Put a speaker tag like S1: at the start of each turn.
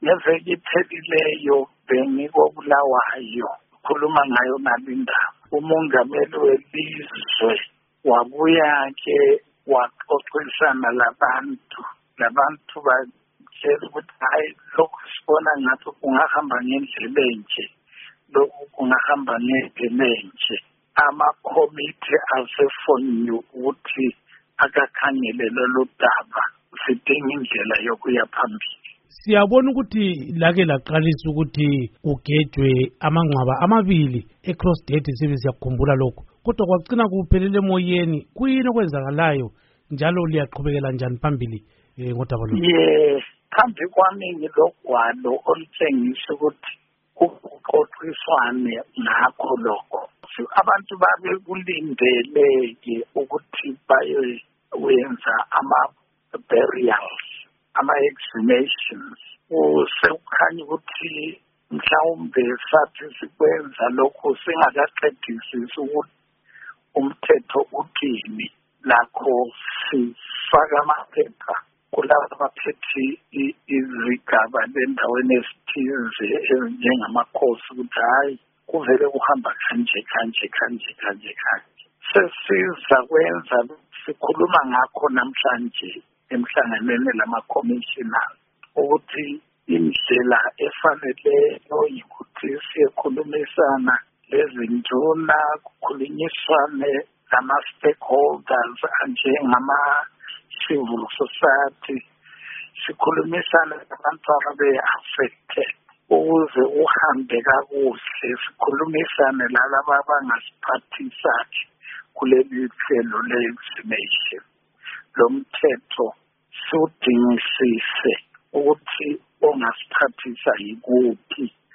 S1: ngeveki iphelileyo bengikobulawayo khuluma ngayo nalindaba. Umongameli welizwe wabuya-ke waxoxisana labantu batshela ukuthi hayi lokhu sibona ngathi kungahamba ngendlela enje, lokhu kungahamba ngendlela enje. Amakhomithi asefoniwe ukuthi akakhangele lolu daba, sidinga indlela yokuya phambili.
S2: Siyabona ukuthi lake laqalisa ukuthi kugejwe amangcwaba amabili eCrossdead sibe siyakhumbula lokho, kodwa kwagcina kuphelele emoyeni. Kuyini okwenzakalayo njalo liyaqhubekela njani phambili ngodaba lo?
S1: Phambi kwami ngilogwalo olutshengisa ukuthi kuxoxiswane ngakho lokho. Abantu babe kulindeleke ukuthi bayenza ama-burials, ama-exhumations. Sekukhanya ukuthi mhlawumbe sathi sikwenza lokho singakaqedisisi ukuthi umthetho uthini. Lakho sifaka amaphepha kulabo abaphethe izigaba lendaweni ezithize ezinjengamakhosi ukuthi hayi kuvele kuhamba kanje. Sesiza kwenza sikhuluma ngakho namhlanje emhlanganweni lama-commissioners ukuthi indlela efaneleyo yikuthi siyekhulumisana lezinduna, kukhulunyiswane nama-stakeholders njengama-civil society, sikhulumisane nabantu ababe-affected ukuze uhambe kakuhle. Sikhulumisane lalaba abangasiphathisa-ke kuleli hlelo le-exhumation. Lo mthetho siwudingisise ukuthi ongasiphathisa yikuphi